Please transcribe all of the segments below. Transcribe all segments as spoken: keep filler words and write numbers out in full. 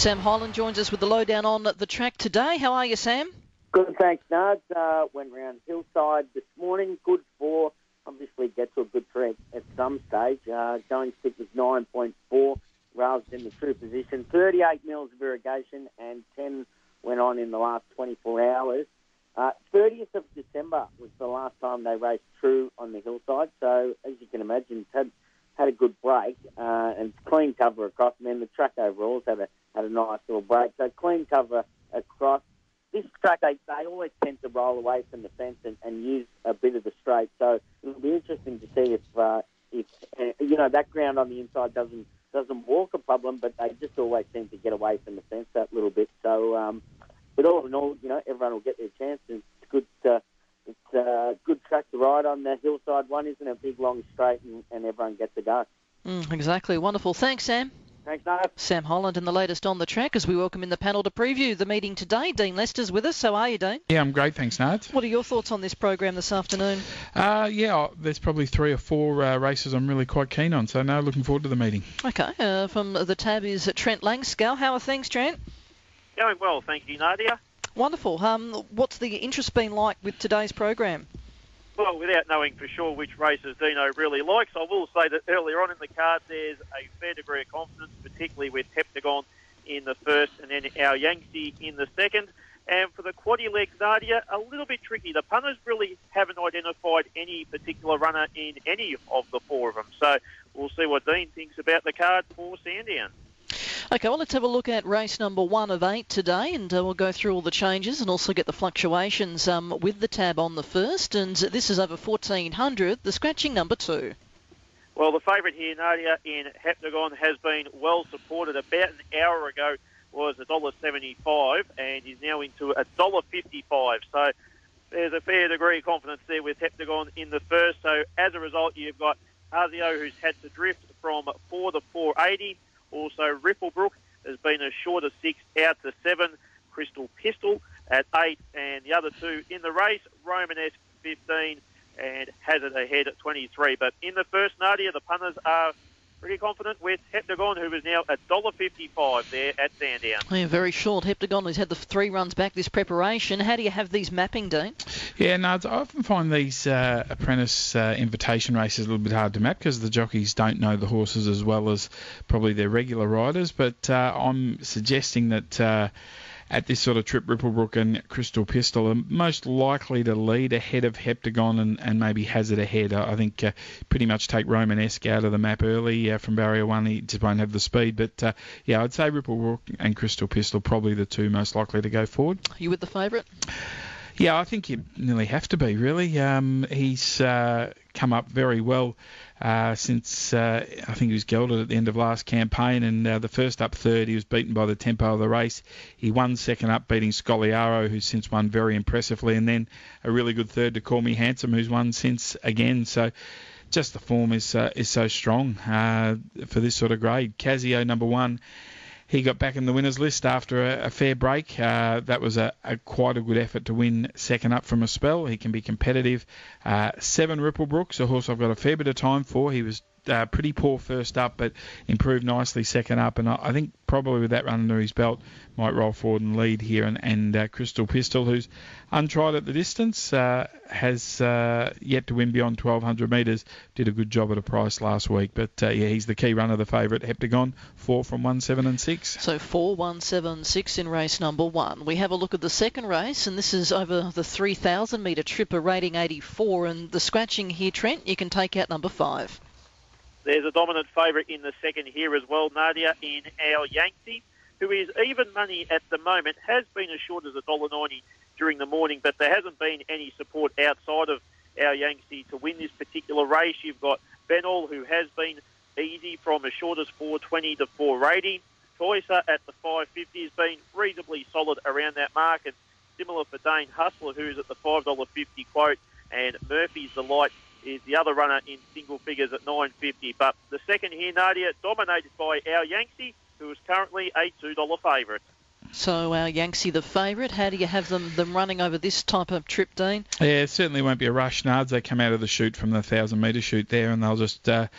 Sam Hyland joins us with the lowdown on the track today. How are you, Sam? Good, thanks, Nard. Uh, went round Hillside this morning. Good for, obviously get to a good track at some stage. Uh, going stick was nine point four. Rails in the true position. thirty-eight mils of irrigation and ten went on in the last twenty-four hours. Uh, thirtieth of December was the last time they raced true on the Hillside. So, as you can imagine, had had a good break uh, and clean cover across. And then the track overalls had a had a nice little break. So clean cover across. This track, they, they always tend to roll away from the fence and, and use a bit of the straight. So it'll be interesting to see if, uh, if uh, you know, that ground on the inside doesn't doesn't walk a problem, but they just always seem to get away from the fence that little bit. So, um, but all in all, you know, everyone will get their chance. And it's good. Uh, it's a good track to ride on. The Hillside one isn't a big long straight, and, and everyone gets a go. Mm, exactly. Wonderful. Thanks, Sam. Thanks, Nard. Sam Hyland and the latest on the track as we welcome in the panel to preview the meeting today. Dean Lester's with us. How are you, Dean? Yeah, I'm great, thanks, Nard. What are your thoughts on this program this afternoon? Uh, yeah, there's probably three or four uh, races I'm really quite keen on, so no, looking forward to the meeting. Okay, uh, from the tab is Trent Langscale. How are things, Trent? Going well, thank you, Nadia. Wonderful. Um, what's the interest been like with today's program? Well, without knowing for sure which races Dino really likes, I will say that earlier on in the card there's a fair degree of confidence, particularly with Heptagon in the first and then our Yangtze in the second. And for the quaddy legs, Nadia, a little bit tricky. The punters really haven't identified any particular runner in any of the four of them. So we'll see what Dean thinks about the card for Sandown. Okay, well, let's have a look at race number one of eight today, and uh, we'll go through all the changes and also get the fluctuations um, with the tab on the first. And this is over fourteen hundred, the scratching number two. Well, the favourite here, Nadia, in Heptagon has been well supported. About an hour ago was one dollar seventy-five and is now into one dollar fifty-five. So there's a fair degree of confidence there with Heptagon in the first. So as a result, you've got Arzio, who's had to drift from four to four eighty. Also, Ripplebrook has been as short as six out to seven. Crystal Pistol at eight. And the other two in the race, Romanesque fifteen and Hazard ahead at twenty-three. But in the first, Nadia, the punters are pretty confident with Heptagon, who is now one dollar fifty-five there at Sandown. Yeah, very short. Heptagon has had the three runs back this preparation. How do you have these mapping, Dean? Yeah, no, I often find these uh, apprentice uh, invitation races a little bit hard to map because the jockeys don't know the horses as well as probably their regular riders. But uh, I'm suggesting that uh, at this sort of trip, Ripplebrook and Crystal Pistol are most likely to lead ahead of Heptagon and, and maybe Hazard ahead. I think uh, pretty much take Romanesque out of the map early uh, from barrier one. He just won't have the speed. But, uh, yeah, I'd say Ripplebrook and Crystal Pistol probably the two most likely to go forward. You with the favourite? Yeah, I think you nearly have to be, really. Um, he's uh, come up very well uh, since uh, I think he was gelded at the end of last campaign, and uh, the first up third, he was beaten by the tempo of the race. He won second up, beating Scoliaro, who's since won very impressively, and then a really good third to Call Me Handsome, who's won since again. So just the form is uh, is so strong uh, for this sort of grade. Casio, number one. He got back in the winners list after a, a fair break. Uh, that was a, a quite a good effort to win second up from a spell. He can be competitive. Uh, seven Ripplebrook's a horse I've got a fair bit of time for. He was uh, pretty poor first up, but improved nicely second up. And I, I think probably with that run under his belt, might roll forward and lead here. And, and uh, Crystal Pistol, who's untried at the distance, uh, has uh, yet to win beyond twelve hundred metres. Did a good job at a price last week. But, uh, yeah, he's the key runner, the favourite. Heptagon, four from one, seven and six. So four, one, seven, six in race number one. We have a look at the second race, and this is over the three thousand metre trip, a rating eighty-four. And the scratching here, Trent, you can take out number five. There's a dominant favourite in the second here as well, Nadia, in our Yangtze, who is even money at the moment, has been as short as one dollar ninety during the morning, but there hasn't been any support outside of our Yangtze to win this particular race. You've got Benall, who has been easy from as short as four twenty to four eighty. Toysa at the five fifty has been reasonably solid around that mark, and similar for Dane Hustler, who's at the five dollars fifty quote, and Murphy's Delight is the other runner in single figures at nine fifty. But the second here, Nadia, dominated by our Yangtze, who is currently a two dollar favourite. So our Yangtze the favourite. How do you have them them running over this type of trip, Dean? Yeah, it certainly won't be a rush, Nards. They come out of the chute from the one thousand metre chute there, and they'll just uh,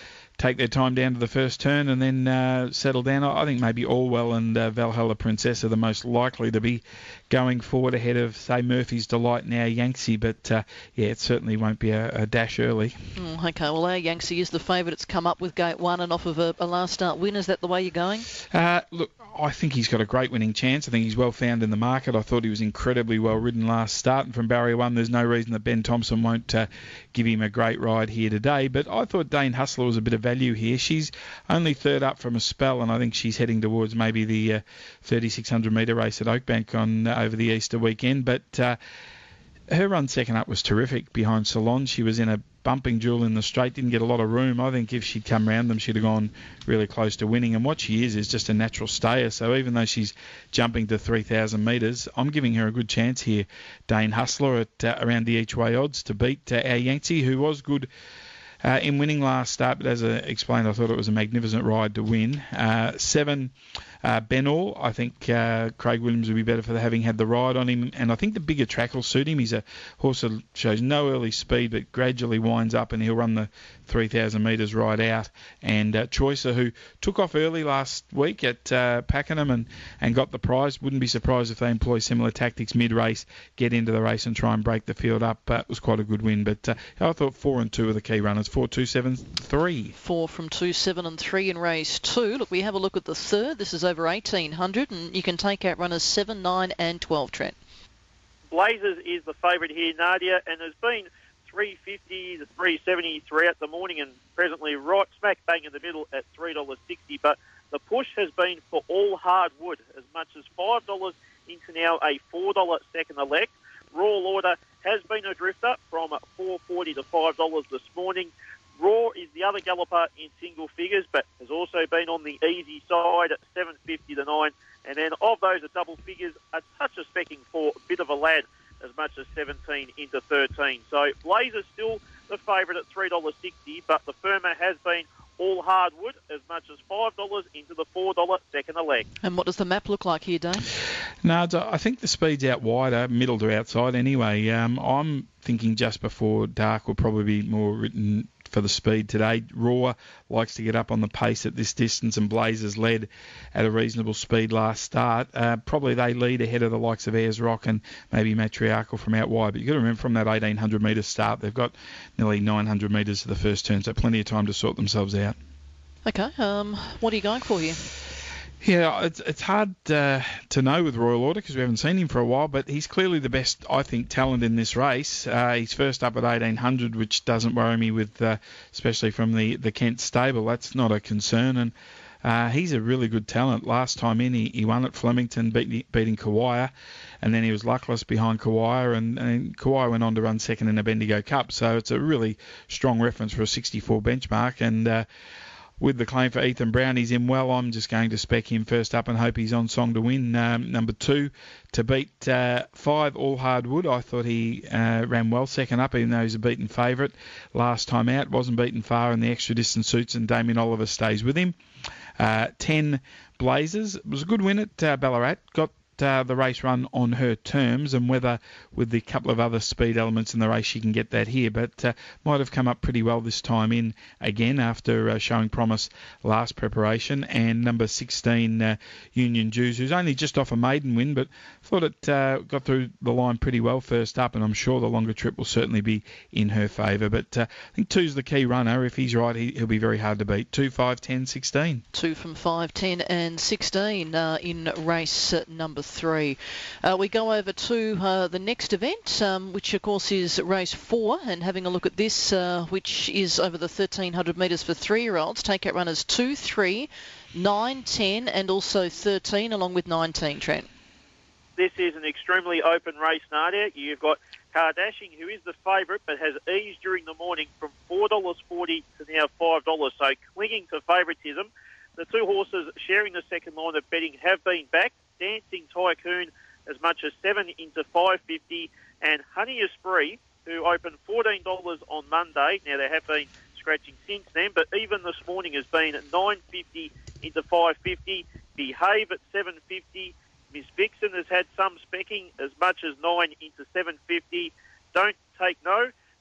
take their time down to the first turn and then uh, settle down. I think maybe Allwell and uh, Valhalla Princess are the most likely to be going forward ahead of, say, Murphy's Delight and Our Yanksy. But, uh, yeah, it certainly won't be a, a dash early. Mm, OK, well, Our Yanksy is the favourite. It's come up with gate one and off of a, a last start win. Is that the way you're going? Uh, look, I think he's got a great winning chance. I think he's well found in the market. I thought he was incredibly well ridden last start, and from barrier one, there's no reason that Ben Thompson won't uh, give him a great ride here today. But I thought Dane Hustler was a bit of value here. She's only third up from a spell, and I think she's heading towards maybe the uh, thirty-six hundred metre race at Oakbank on uh, over the Easter weekend. But uh, her run second up was terrific behind Salon. She was in a bumping duel in the straight, didn't get a lot of room. I think if she'd come round them, she'd have gone really close to winning. And what she is is just a natural stayer. So even though she's jumping to three thousand metres, I'm giving her a good chance here. Dane Hustler at uh, around the each way odds to beat uh, Our Yanksy, who was good uh, in winning last start. But as I explained, I thought it was a magnificent ride to win. Uh, seven. Uh, Ben All, I think uh, Craig Williams would be better for having had the ride on him, and I think the bigger track will suit him. He's a horse that shows no early speed, but gradually winds up, and he'll run the three thousand metres right out. And uh, Choicer, who took off early last week at uh, Pakenham and, and got the prize, wouldn't be surprised if they employ similar tactics mid-race, get into the race and try and break the field up. Uh, it was quite a good win, but uh, I thought four and two are the key runners. Four, two, seven, three. Four from two, seven and three in race two. Look, we have a look at the third. This is over eighteen hundred, and you can take out runners seven, nine and twelve, Trent. Blazers is the favourite here, Nadia, and there's been three fifty to three seventy throughout the morning, and presently right smack bang in the middle at three dollars sixty. But the push has been for all hardwood, as much as five dollars into now a four dollars second elect. Royal Order has been a drifter from four forty to five dollars this morning. Raw is the other galloper in single figures, but has also been on the easy side at seven fifty to nine. And then of those at double figures, a touch of specking for a bit of a lad, as much as seventeen into thirteen. So Blazer's still the favourite at three dollars sixty, but the firmer has been all hardwood, as much as five dollars into the four dollars second elect. And what does the map look like here, Dave? No, I think the speed's out wider, middle to outside anyway. Um, I'm thinking just before dark will probably be more written for the speed today. Raw likes to get up on the pace at this distance, and Blazers led at a reasonable speed last start. Uh, probably they lead ahead of the likes of Ayers Rock and maybe Matriarchal from out wide. But you've got to remember, from that eighteen hundred metre start, they've got nearly nine hundred metres to the first turn, so plenty of time to sort themselves out. Okay, um, what are you going for here? Yeah, it's it's hard uh, to know with Royal Order because we haven't seen him for a while, but he's clearly the best, I think, talent in this race. Uh, he's first up at eighteen hundred, which doesn't worry me, with uh, especially from the, the Kent stable. That's not a concern, and uh, he's a really good talent. Last time in, he, he won at Flemington, beat, beating Kawaya, and then he was luckless behind Kawaya, and, and Kawaya went on to run second in a Bendigo Cup, so it's a really strong reference for a sixty-four benchmark, and uh, with the claim for Ethan Brown, he's in well. I'm just going to spec him first up and hope he's on song to win. Um, number two, to beat uh, five, All Hardwood. I thought he uh, ran well second up, even though he's a beaten favourite last time out. Wasn't beaten far in the extra distance suits, and Damien Oliver stays with him. Uh, ten, Blazers. It was a good win at uh, Ballarat. Got Uh, the race run on her terms, and whether with the couple of other speed elements in the race she can get that here, but uh, might have come up pretty well this time in again after uh, showing promise last preparation. And number sixteen, uh, Union Jews, who's only just off a maiden win, but thought it uh, got through the line pretty well first up, and I'm sure the longer trip will certainly be in her favour. But uh, I think two's the key runner. If he's right, he, he'll be very hard to beat. two, five, ten, sixteen. Two from five, ten and sixteen uh, in race uh, number three. Uh, we go over to uh, the next event, um, which of course is race four, and having a look at this, uh, which is over the thirteen hundred metres for three-year-olds. Take out runners two, three, nine, ten and also thirteen, along with nineteen, Trent. This is an extremely open race, Nadia. You've got Kardashian, who is the favourite, but has eased during the morning from four dollars forty to now five dollars, so clinging to favouritism. The two horses sharing the second line of betting have been back. Dancing Tycoon as much as seven into five fifty, and Honey Esprit, who opened fourteen dollars on Monday. Now, there have been scratching since then, but even this morning has been nine fifty into five fifty. Behave at seven fifty. Miss Vixen has had some specking as much as nine into seven fifty. Don't Take No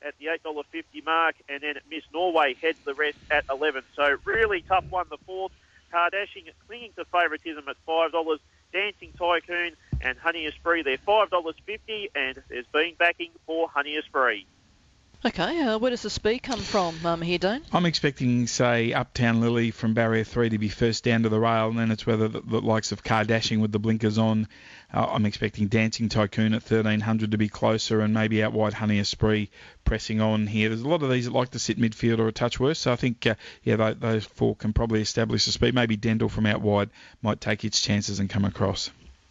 at the eight dollars fifty mark, and then Miss Norway heads the rest at eleven. So really tough one, the fourth. Kardashian clinging to favouritism at five dollars. Dancing Tycoon and Honey Esprit, they're five dollars fifty, and there's been backing for Honey Esprit. Okay, uh, where does the speed come from um, here, Dane? I'm expecting, say, Uptown Lily from barrier three to be first down to the rail, and then it's whether the, the likes of Kardashian with the blinkers on. Uh, I'm expecting Dancing Tycoon at thirteen hundred to be closer, and maybe out wide Honey Esprit pressing on here. There's a lot of these that like to sit midfield or a touch worse, so I think, uh, yeah, those, those four can probably establish the speed. Maybe Dendel from out wide might take its chances and come across.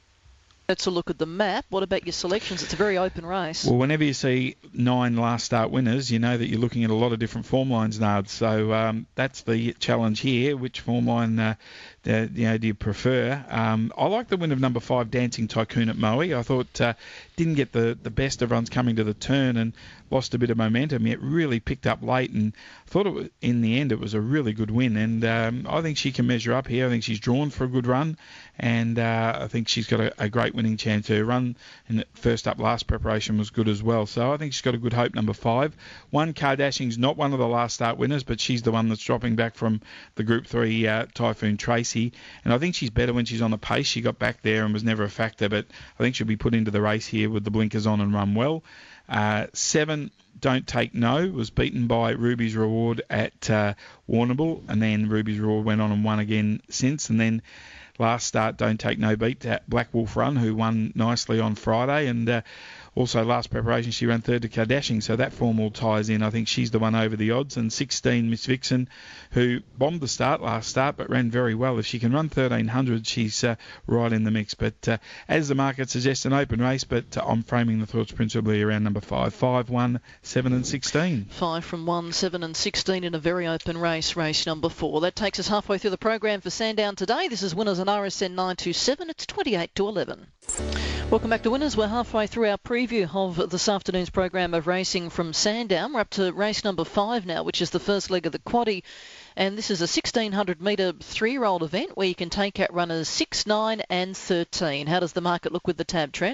Let's a look at the map. What about your selections? It's a very open race. Well, whenever you see nine last start winners, you know that you're looking at a lot of different form lines, Nard. So um, that's the challenge here. Which form line uh, uh, you know, do you prefer? Um, I like the win of number five, Dancing Tycoon at Moe. I thought uh, didn't get the, the best of runs coming to the turn and lost a bit of momentum. It really picked up late, and thought it was, in the end it was a really good win. And um, I think she can measure up here. I think she's drawn for a good run, and uh, I think she's got a, a great winning chance. Her run in the first up last preparation was good as well. So I think she's got a good hope, number five. One, Kardashian's not one of the last start winners, but she's the one that's dropping back from the Group three uh, Typhoon Tracy. And I think she's better when she's on the pace. She got back there and was never a factor, but I think she'll be put into the race here with the blinkers on and run well. Uh, seven, Don't Take No, was beaten by Ruby's Reward at uh, Warrnambool, and then Ruby's Reward went on and won again since. And then last start, Don't Take No beat at Black Wolf Run, who won nicely on Friday. And uh, also last preparation, she ran third to Kardashian, so that form all ties in. I think she's the one over the odds. And sixteen, Miss Vixen, who bombed the start last start but ran very well. If she can run thirteen hundred, she's uh, right in the mix. But uh, as the market suggests, an open race, but uh, I'm framing the thoughts principally around number five. five, one, seven and sixteen. five from one, seven and sixteen in a very open race, race number four. That takes us halfway through the program for Sandown today. This is Winners on R S N nine two seven. It's twenty-eight to eleven. Welcome back to Winners. We're halfway through our preview of this afternoon's program of racing from Sandown. We're up to race number five now, which is the first leg of the quaddie. And this is a sixteen hundred metre three-year-old event where you can take out runners six, nine and thirteen. How does the market look with the tab, Trent?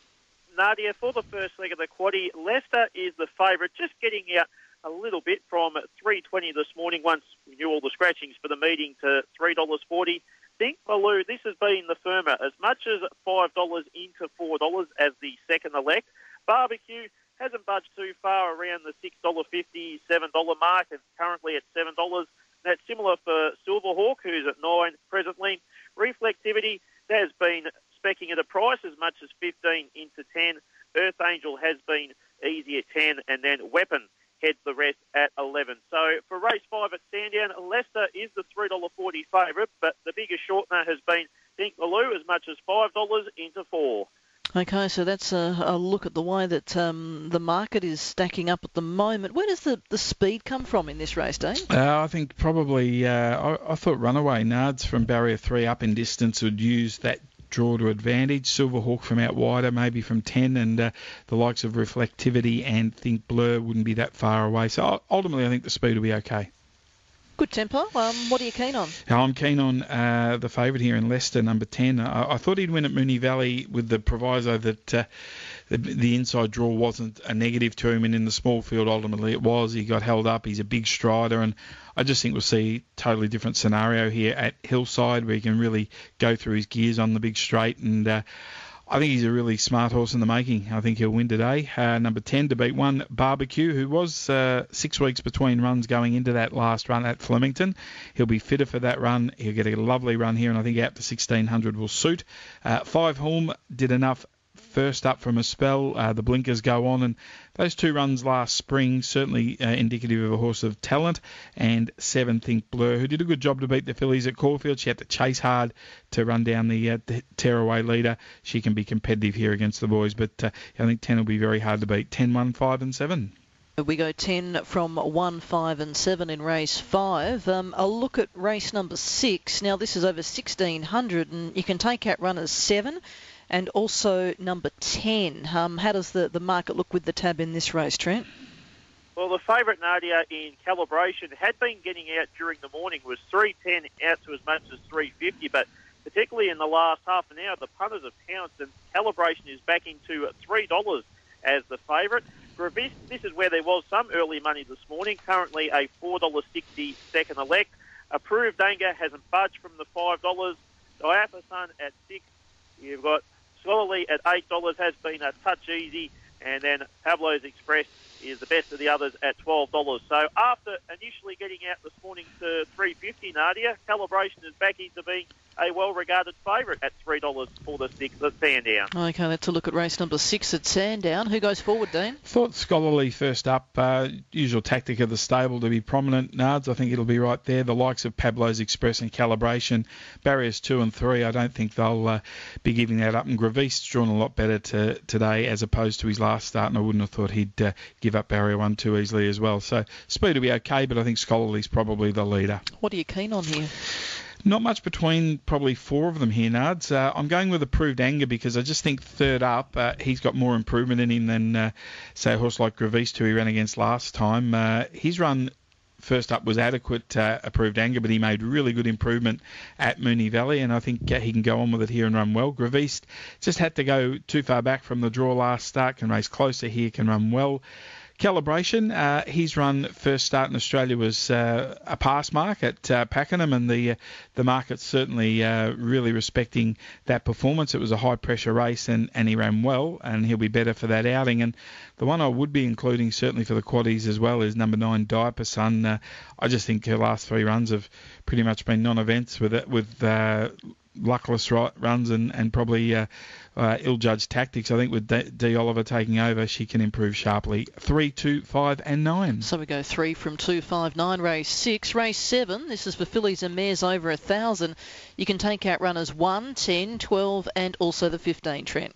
Nadia, for the first leg of the quaddie, Leicester is the favourite, just getting out a little bit from three twenty this morning once we knew all the scratchings for the meeting to three dollars forty. Think Baloo, this has been the firmer, as much as five dollars into four dollars as the second elect. Barbecue hasn't budged too far around the six dollars fifty, seven dollars mark, and currently at seven dollars. That's similar for Silverhawk, who's at nine presently. Reflectivity, that has been specking at a price as much as fifteen into ten. Earth Angel has been easy at ten, and then Weapon heads the rest at eleven. So for race five at Sandown, Leicester is the three dollars forty favourite, but the biggest shortener has been Think Maloo, as much as five dollars into four. Okay, so that's a, a look at the way that um, the market is stacking up at the moment. Where does the, the speed come from in this race, Dave? Uh, I think probably, uh, I, I thought Runaway Nards from barrier three up in distance would use that draw to advantage. Silverhawk from out wider, maybe from ten, and uh, the likes of Reflectivity and Think Blur wouldn't be that far away. So ultimately, I think the speed will be okay. Good tempo. Um, what are you keen on? I'm keen on uh, the favourite here in Leicester, number ten. I, I thought he'd win at Moonee Valley with the proviso that uh, the, the inside draw wasn't a negative to him, and in the small field, ultimately it was. He got held up. He's a big strider, and I just think we'll see a totally different scenario here at Hillside, where he can really go through his gears on the big straight, and uh, I think he's a really smart horse in the making. I think he'll win today. Uh, number ten to beat one, Barbecue, who was uh, six weeks between runs going into that last run at Flemington. He'll be fitter for that run. He'll get a lovely run here, and I think out to sixteen hundred will suit. Uh, five Hulme did enough first up from a spell. Uh, the blinkers go on, and those two runs last spring certainly uh, indicative of a horse of talent. And seven Think Blur, who did a good job to beat the fillies at Caulfield. She had to chase hard to run down the, uh, the tearaway leader. She can be competitive here against the boys, but uh, I think ten will be very hard to beat. ten, one, five and seven. We go ten from one, five and seven in race five. Um, a look at race number six. Now this is over sixteen hundred, and you can take out runners seven and also number ten. Um, how does the, the market look with the tab in this race, Trent? Well, the favourite, Nadia, in Calibration had been getting out during the morning, was three ten out to as much as three fifty, but particularly in the last half an hour, the punters have pounced, and Calibration is back into three dollars as the favourite. Gravis, this is where there was some early money this morning. Currently a four dollars sixty second elect. Approved Anger hasn't budged from the five dollars. Diapason at six. You've got Scholarly at eight dollars, has been a touch easy. And then Pablo's Express is the best of the others at twelve dollars. So after initially getting out this morning to three fifty, Nadia, Calibration is back into being a well-regarded favourite at three dollars for the six at Sandown. Okay, let's look at race number six at Sandown. Who goes forward, Dean? Thought Scholarly first up. Uh, usual tactic of the stable to be prominent. Nards, I think it'll be right there. The likes of Pablo's Express and Calibration. Barriers two and three, I don't think they'll uh, be giving that up. And Gravis drawn a lot better to, today as opposed to his last start, and I wouldn't have thought he'd uh, give up barrier one too easily as well. So speed will be okay, but I think Scholarly's probably the leader. What are you keen on here? Not much between probably four of them here, Nards. Uh, I'm going with Approved Anger because I just think third up, uh, he's got more improvement in him than, uh, say, a horse like Gravis, who he ran against last time. Uh, his run first up was adequate, uh, Approved Anger, but he made really good improvement at Moonee Valley, and I think uh, he can go on with it here and run well. Gravis just had to go too far back from the draw last start, can race closer here, can run well. Calibration, uh, his run first start in Australia was uh, a pass mark at uh, Pakenham, and the uh, the market's certainly uh, really respecting that performance. It was a high pressure race, and, and he ran well, and he'll be better for that outing. And the one I would be including certainly for the quaddies as well is number nine, Diapason. Uh, I just think her last three runs have pretty much been non-events with it, with uh, luckless runs and, and probably uh, uh, ill-judged tactics. I think with D-, D. Oliver taking over, she can improve sharply. Three, two, five, and nine. So we go three from two, five, nine. Race six. Race seven. This is for fillies and mares over a thousand. You can take out runners one, ten, twelve, and also the fifteen, Trent.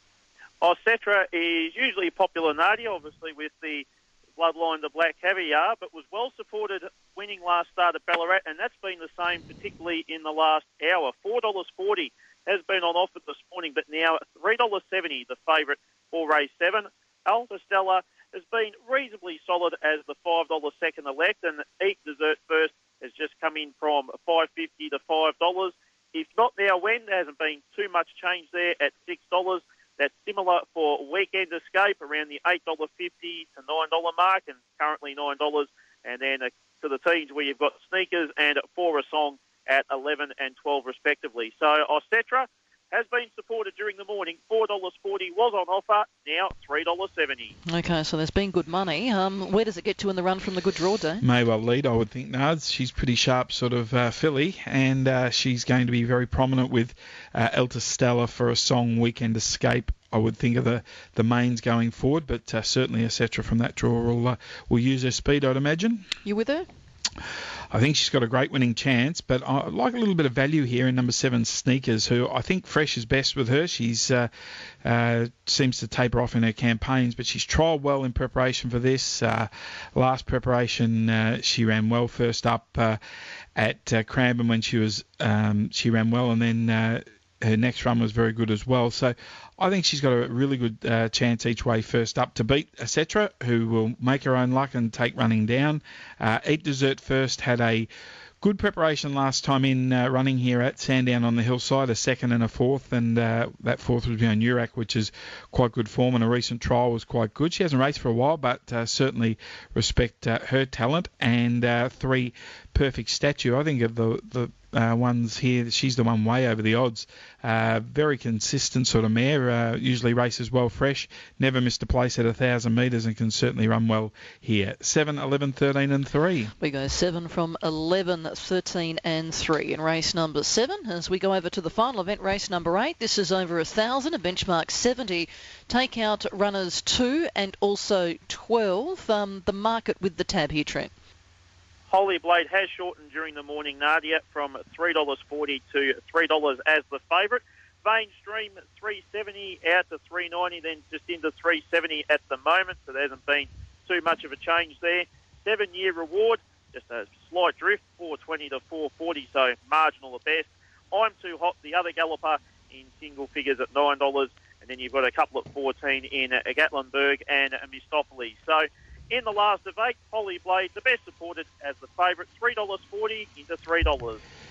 Ossetra is usually popular, Nadia, obviously with the bloodline, the Black Caviar, but was well supported winning last start at Ballarat, and that's been the same particularly in the last hour. four dollars forty has been on offer this morning, but now three dollars seventy, the favourite for race seven. Alta Stella has been reasonably solid as the five dollars second elect, and Eat Dessert First has just come in from five dollars fifty to five dollars. If not now when, there hasn't been too much change there at six dollars. That's similar for Weekend Escape, around the eight dollars fifty to nine dollars mark, and currently nine dollars. And then uh, to the teens where you've got Sneakers and For a Song at eleven and twelve respectively. So Ossetra has been supported during the morning. four dollars forty was on offer, now three dollars seventy. Okay, so there's been good money. Um, where does it get to in the run from the good draw, Dave? May well lead, I would think, Nards. She's pretty sharp sort of uh, filly, and uh, she's going to be very prominent with uh, Alta Stella, For a Song, Weekend Escape. I would think of the, the mains going forward, but uh, certainly Ossetra from that draw will, uh, will use her speed, I'd imagine. You with her? I think she's got a great winning chance, but I like a little bit of value here in number seven, Sneakers, who I think fresh is best with her. She's uh, uh, seems to taper off in her campaigns, but she's trialled well in preparation for this. Uh, last preparation, uh, she ran well first up uh, at uh, Cranbourne when she was um, she ran well, and then uh, her next run was very good as well. So I think she's got a really good uh, chance each way first up to beat Ossetra, who will make her own luck and take running down. Uh, Eat Dessert First had a good preparation last time in uh, running here at Sandown on the hillside, a second and a fourth, and uh, that fourth was behind Urak, which is quite good form, and a recent trial was quite good. She hasn't raced for a while, but uh, certainly respect uh, her talent. And uh, three, Perfect Statue. I think of the the uh, ones here, she's the one way over the odds. Uh, very consistent sort of mare, uh, usually races well fresh, never missed a place at one thousand metres, and can certainly run well here. seven, eleven, thirteen and three. We go seven from eleven, thirteen and three in race number seven. As we go over to the final event, race number eight, this is over one thousand, a benchmark seventy. Take out runners two and also twelve. Um, the market with the tab here, Trent. Holy Blade has shortened during the morning, Nadia, from three dollars forty to three dollars as the favourite. Vain Stream, three dollars seventy out to three dollars ninety, then just into three dollars seventy at the moment, so there hasn't been too much of a change there. Seven-year reward, just a slight drift, four dollars twenty to four dollars forty, so marginal at best. I'm Too Hot, the other galloper, in single figures at nine dollars, and then you've got a couple at fourteen in uh, Gatlinburg and uh, Mistopoli. So in the last debate, Holy Blade, the best supported as the favourite, three dollars forty into three dollars.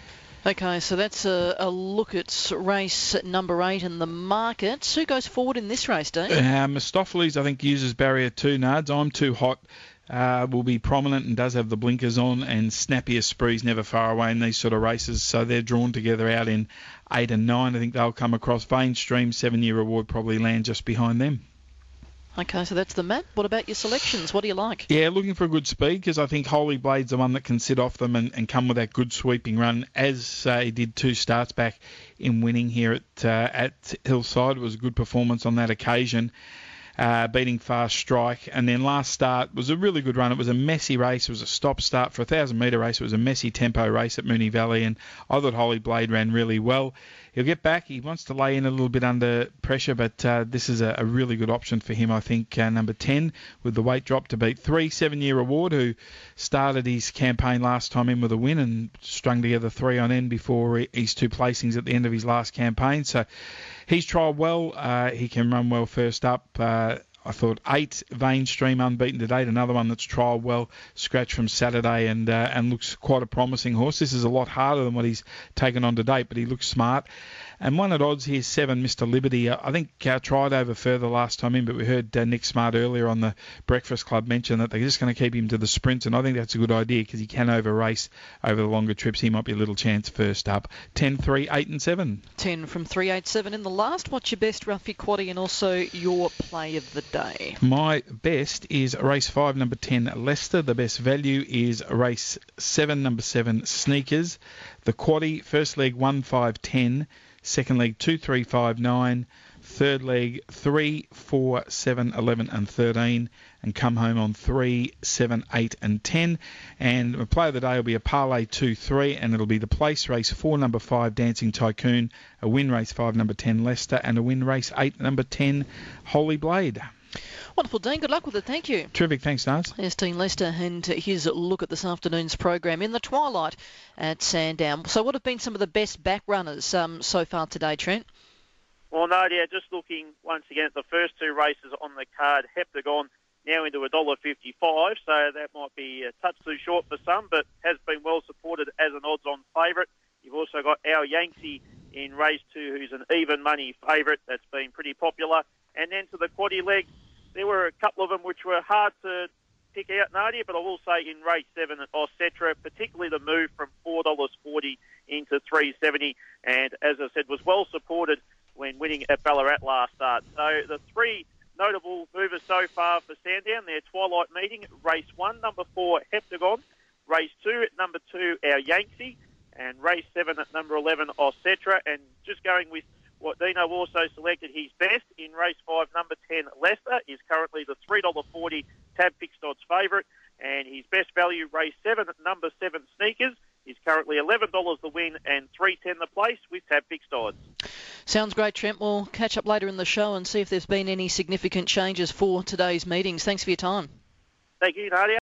Okay, so that's a, a look at race number eight in the market. Who goes forward in this race, Dave? Uh, Mistopheles, I think, uses barrier two, Nards. I'm Too Hot uh, will be prominent and does have the blinkers on, and Snappy Esprit's never far away in these sort of races, so they're drawn together out in eight and nine. I think they'll come across. Vein Stream, seven-year reward, probably land just behind them. Okay, so that's the map. What about your selections? What do you like? Yeah, looking for a good speed, because I think Holy Blade's the one that can sit off them and, and come with that good sweeping run, as uh, he did two starts back in winning here at uh, at Hillside. It was a good performance on that occasion, uh, beating Fast Strike. And then last start was a really good run. It was a messy race. It was a stop-start for a one thousand metre race. It was a messy tempo race at Moonee Valley, and I thought Holy Blade ran really well. He'll get back. He wants to lay in a little bit under pressure, but uh, this is a, a really good option for him, I think. Uh, number ten, with the weight drop to beat three, seven-year reward, who started his campaign last time in with a win and strung together three on end before his two placings at the end of his last campaign. So he's trialled well. Uh, he can run well first up. Uh, I thought eight, Vein Stream, unbeaten to date, another one that's trialled well, scratch from Saturday, and uh, and looks quite a promising horse. This is a lot harder than what he's taken on to date, but he looks smart. And one at odds here, seven, Mister Liberty. Uh, I think uh, tried over further last time in, but we heard uh, Nick Smart earlier on the Breakfast Club mention that they're just going to keep him to the sprints, and I think that's a good idea because he can over race over the longer trips. He might be a little chance first up. ten, three, eight and seven. ten from three, eight, seven in the last. What's your best, Ruffy Quaddy, and also your play of the day? My best is race five, number ten, Leicester. The best value is race seven, number seven, Sneakers. The Quaddy, first leg one, five, ten. Second leg two, three, five, nine. Third leg three, four, seven, eleven and thirteen. And come home on three, seven, eight and ten. And my play of the day will be a parlay two, three. And it'll be the place race four, number five, Dancing Tycoon. A win race five, number ten, Leicester. And a win race eight, number ten, Holy Blade. Wonderful, Dean. Good luck with it. Thank you. Terrific. Thanks, Nars. There's Dean Lester and his look at this afternoon's program in the twilight at Sandown. So what have been some of the best back runners um, so far today, Trent? Well, Nadia, just looking once again at the first two races on the card, Heptagon now into one dollar fifty-five, so that might be a touch too short for some, but has been well supported as an odds-on favourite. You've also got Our Yanksy in race two, who's an even money favourite. That's been pretty popular. And then to the quaddy leg, there were a couple of them which were hard to pick out, Nadia, but I will say in race seven at Ossetra, particularly the move from four dollars forty into three dollars seventy, and as I said, was well supported when winning at Ballarat last start. So the three notable movers so far for Sandown, their twilight meeting, race one, number four, Heptagon, race two at number two, Our Yanksy, and race seven at number eleven, Ossetra, and just going with what Dino also selected his best in race five, number ten, Leicester, is currently the three dollars forty Tab Fixed Odds favourite, and his best value, race seven, number seven, Sneakers, is currently eleven dollars the win and three ten the place with Tab Fixed Odds. Sounds great, Trent. We'll catch up later in the show and see if there's been any significant changes for today's meetings. Thanks for your time. Thank you, Nadia.